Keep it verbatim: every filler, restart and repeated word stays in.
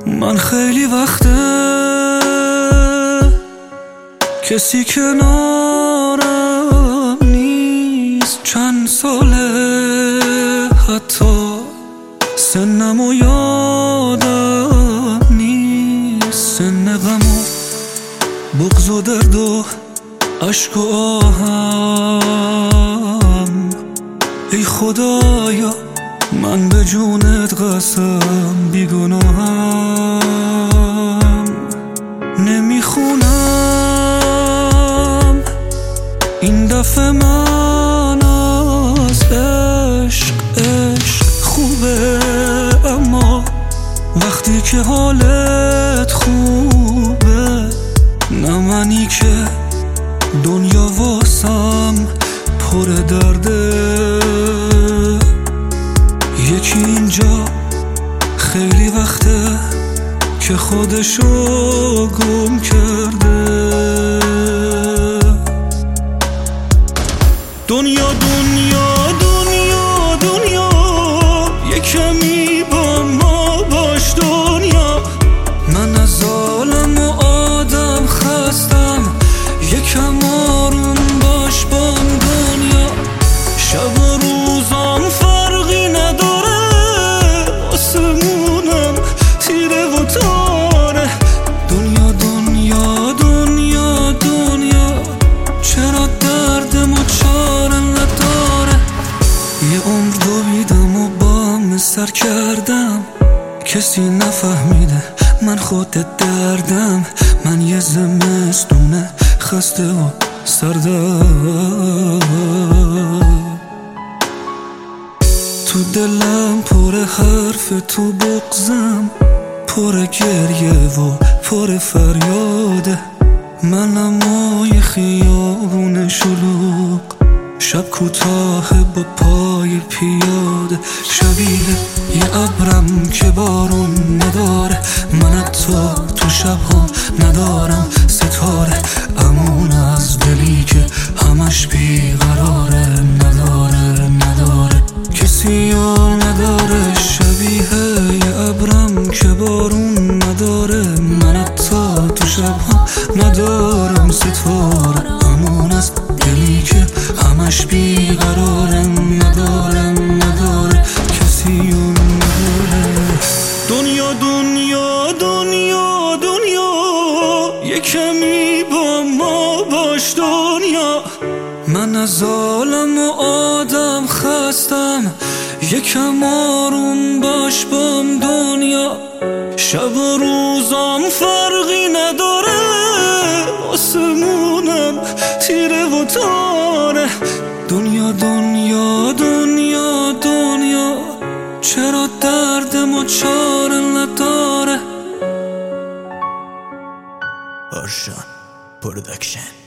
من خیلی وقته کسی کنارم نیست، چند ساله حتی سنم و یادم نیست، سن غم و بغض و درد و عشق و آهم. ای خدایا من به جونت قسم بیگناهم، نمیخونم این دفعه من از عشق. عشق خوبه اما وقتی که حالت خوبه، نه منی که دنیا واسم پر درده. یکی اینجا خیلی وقته که خودشو گم کرده. دنیا دنیا دنیا دنیا یه کمی با ما باش دنیا. من از ظالم و آدم خستم، یکم آروم باش بام دنیا. شب و روزام فرقی نداره، آسمونم تیره و تاره. دنیا دنیا دنیا دنیا چرا دردم و چاره نداره. یه عمر دویدم و بام سر کردم، کسی نفهمیده من خود دردم. من یه زمستونه خسته و سردم، تو دلم پر حرف، تو بغضم پر گریه و پر فریاده. منم مای خیابون شلوغ، شب کوتاه با پای پیاده. شبیه یه ابرم که بارون نداره، من حتی تو شبها ندارم ستاره. امون از دلی که همش بیقراره، نداره نداره کسی یار نداره. شبیه یه ابرم که بارون نداره، من حتی تو شبها ندارم ستاره. امون از دلی که همش بیقراره، نداره نداره کسی یار نداره. دنیا دنیا دنیا دنیا یه کمی با ما باش دنیا. من از ظالم و آدم خستم، یکم آروم باش بام دنیا. شب و روزام فرقی نداره، آسمونم تیره و تاره. دنیا دنیا دنیا دنیا چرا دردم و چاره نداره. آرشان پروداکشن.